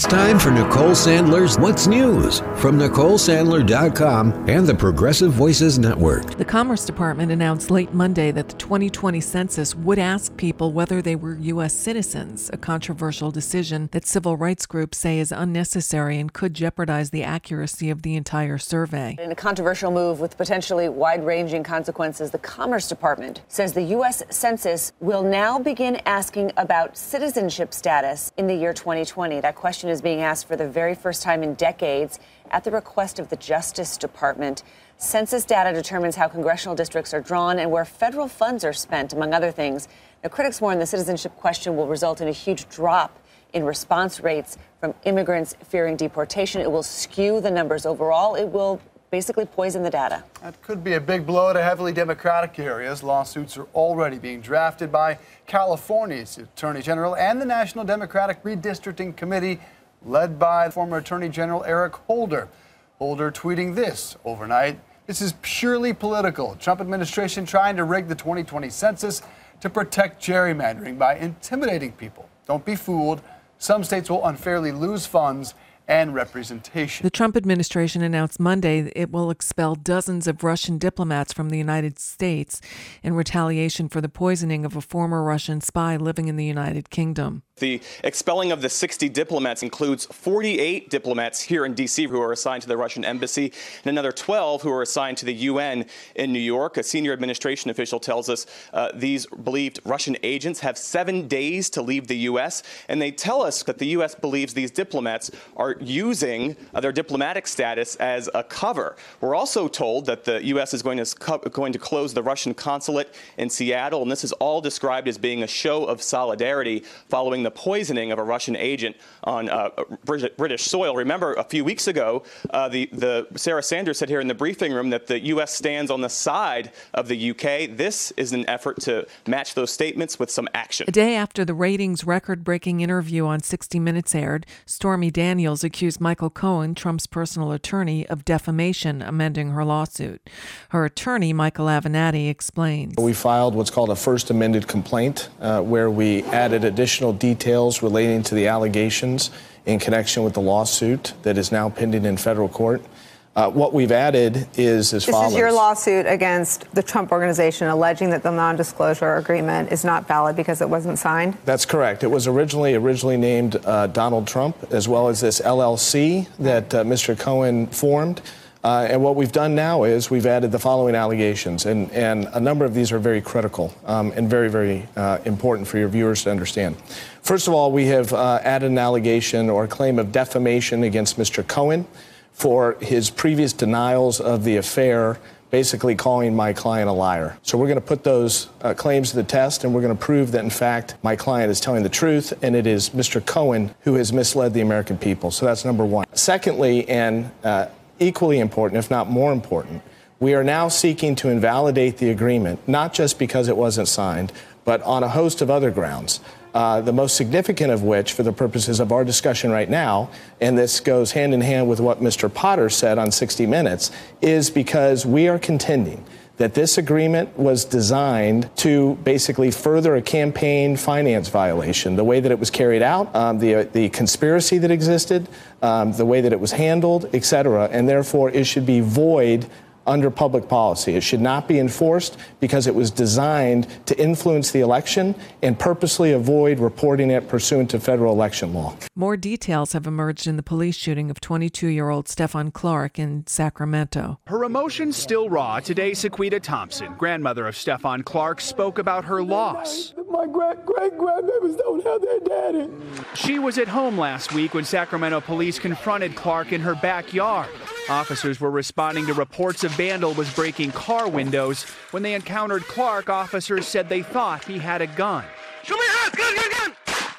time for Nicole Sandler's What's News from NicoleSandler.com and the Progressive Voices Network. The Commerce Department announced late Monday that the 2020 census would ask people whether they were U.S. citizens, a controversial decision that civil rights groups say is unnecessary and could jeopardize the accuracy of the entire survey. In a controversial move with potentially wide-ranging consequences, the Commerce Department says the U.S. Census will now begin asking about citizenship status in the year 2020. That question is being asked for the very first time in decades at the request of the Justice Department. Census data determines how congressional districts are drawn and where federal funds are spent, among other things. Now, critics warn the citizenship question will result in a huge drop in response rates from immigrants fearing deportation. It will skew the numbers overall. It will basically poison the data. That could be a big blow to heavily Democratic areas. Lawsuits are already being drafted by California's Attorney General and the National Democratic Redistricting Committee, led by former Attorney General Eric Holder. Holder tweeting this overnight: "This is purely political. Trump administration trying to rig the 2020 census to protect gerrymandering by intimidating people. Don't be fooled. Some states will unfairly lose funds and representation." The Trump administration announced Monday it will expel dozens of Russian diplomats from the United States in retaliation for the poisoning of a former Russian spy living in the United Kingdom. The expelling of the 60 diplomats includes 48 diplomats here in D.C. who are assigned to the Russian embassy and another 12 who are assigned to the UN in New York. A senior administration official tells us these believed Russian agents have 7 days to leave the U.S., and they tell us that the U.S. believes these diplomats are using their diplomatic status as a cover. We're also told that the U.S. is going to close the Russian consulate in Seattle, and this is all described as being a show of solidarity following the poisoning of a Russian agent on British soil. Remember, a few weeks ago, the Sarah Sanders said here in the briefing room that the U.S. stands on the side of the U.K. This is an effort to match those statements with some action. A day after the ratings record-breaking interview on 60 Minutes aired, Stormy Daniels accused Michael Cohen, Trump's personal attorney, of defamation, amending her lawsuit. Her attorney, Michael Avenatti, explains. We filed what's called a first amended complaint, where we added additional details relating to the allegations in connection with the lawsuit that is now pending in federal court. What we've added is as follows. This is your lawsuit against the Trump Organization alleging that the non-disclosure agreement is not valid because it wasn't signed? That's correct. It was originally named Donald Trump, as well as this LLC that Mr. Cohen formed. And what we've done now is we've added the following allegations, and a number of these are very critical and very, very important for your viewers to understand. First of all, we have added an allegation or a claim of defamation against Mr. Cohen for his previous denials of the affair, basically calling my client a liar. So we're going to put those claims to the test, and we're going to prove that, in fact, my client is telling the truth, and it is Mr. Cohen who has misled the American people. So that's number one. Secondly, and equally important, if not more important, we are now seeking to invalidate the agreement, not just because it wasn't signed, but on a host of other grounds. The most significant of which, for the purposes of our discussion right now, and this goes hand in hand with what Mr. Potter said on 60 Minutes, is because we are contending that this agreement was designed to basically further a campaign finance violation, the way that it was carried out, the conspiracy that existed, the way that it was handled, et cetera, and therefore it should be void under public policy. It should not be enforced because it was designed to influence the election and purposely avoid reporting it pursuant to federal election law. More details have emerged in the police shooting of 22-year-old Stephon Clark in Sacramento. Her emotions still raw. Today, Sequita Thompson, grandmother of Stephon Clark, spoke about her loss. My great-grandbabies don't have their daddy. She was at home last week when Sacramento police confronted Clark in her backyard. Officers were responding to reports a vandal was breaking car windows. When they encountered Clark, officers said they thought he had a gun. Show me your hands, gun!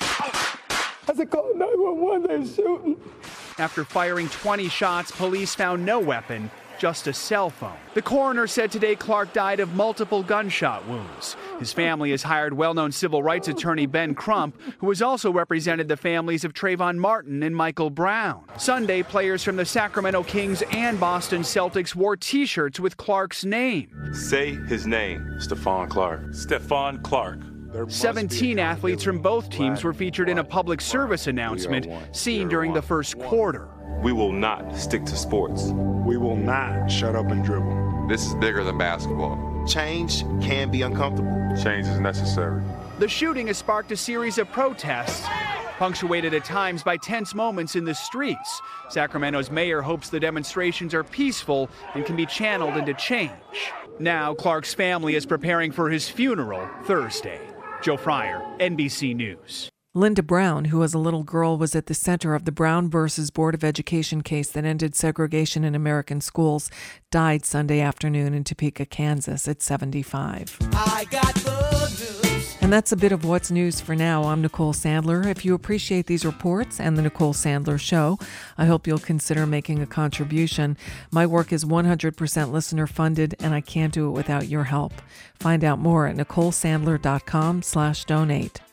I said, call 911, they're shooting. After firing 20 shots, police found no weapon, just a cell phone. The coroner said today Clark died of multiple gunshot wounds. His family has hired well-known civil rights attorney Ben Crump, who has also represented the families of Trayvon Martin and Michael Brown. Sunday, players from the Sacramento Kings and Boston Celtics wore T-shirts with Clark's name. Say his name, Stephon Clark. Stephon Clark. 17 athletes from both teams were featured in a public service announcement seen during the first quarter. We will not stick to sports. We will not shut up and dribble. This is bigger than basketball. Change can be uncomfortable. Change is necessary. The shooting has sparked a series of protests, punctuated at times by tense moments in the streets. Sacramento's mayor hopes the demonstrations are peaceful and can be channeled into change. Now, Clark's family is preparing for his funeral Thursday. Joe Fryer, NBC News. Linda Brown, who as a little girl was at the center of the Brown versus Board of Education case that ended segregation in American schools, died Sunday afternoon in Topeka, Kansas at 75. I got the news. And that's a bit of what's news for now. I'm Nicole Sandler. If you appreciate these reports and the Nicole Sandler Show, I hope you'll consider making a contribution. My work is 100% listener funded, and I can't do it without your help. Find out more at NicoleSandler.com/donate.